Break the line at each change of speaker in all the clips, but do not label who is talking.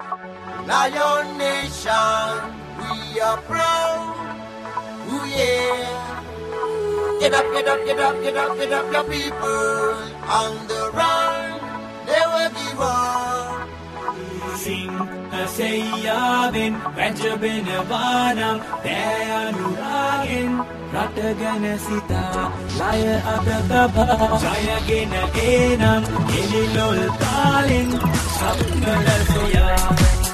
Lion Nation, we are proud. Ooh yeah. Get up, get up, get up, get up, get up, your people on the run. Never give up.
Sing සෙයියාවෙන් වැජබෙන වානම් දෑනුරාගෙන් රටගැන සිතා ලය අත තබා ජයගෙන එනම් එලිලොල් තාලෙන් සප්නල සොයා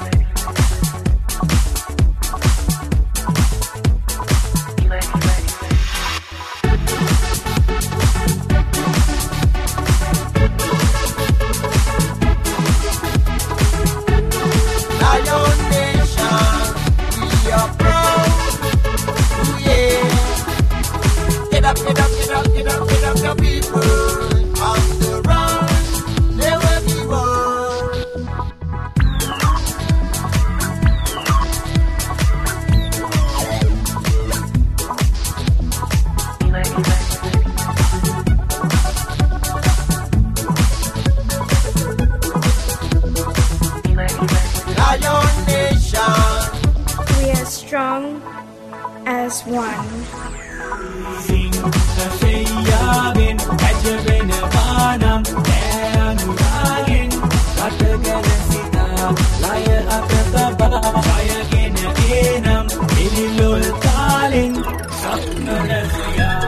Strong as one.
Sing සෙයියාවෙන් වැජබෙන වානම් දෑනුරාගෙන් රටගැන සිතා ලය අත තබා ජයගෙන එනම් එලිලොල් තාලෙන් සප්නල සොයා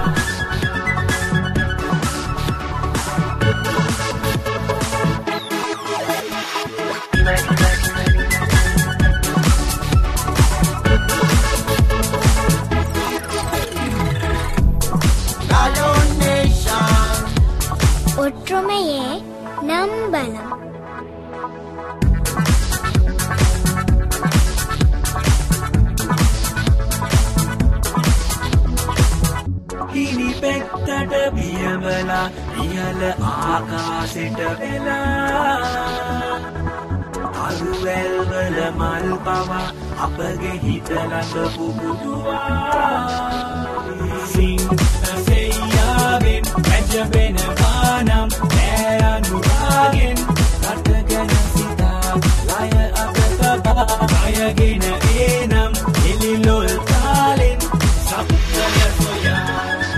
ஒற்றுமையே நம்பலம்.
හිනි පෙත්තට බියවලා ඉහළ ආකාශෙට වෙලා අරුවැල්වල මල් පවා අපගේ හිත ළඟ පුබුදුවා සිංහ සෙයියාවෙන් වැජබෙන වානම් දෑනුරාගෙන් රටගැන සිතා ලය අත තබා ජයගෙන එනම් එලිලොල් තාලෙන් සප්නල සොයා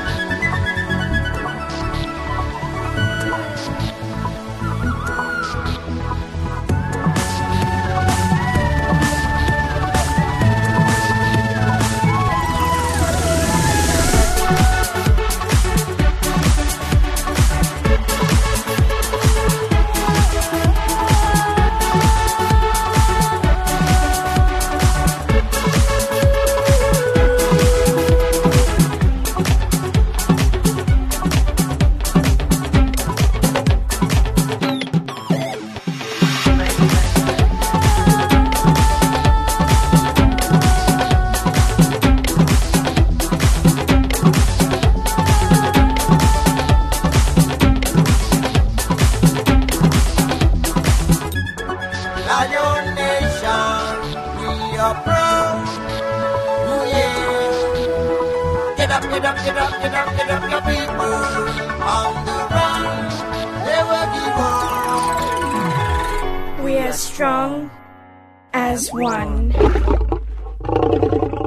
Lion Nation, we are proud. Ooh yeah. Get up, get up, get up, get up, get up, your people on the run. Never give up.
We are strong as one.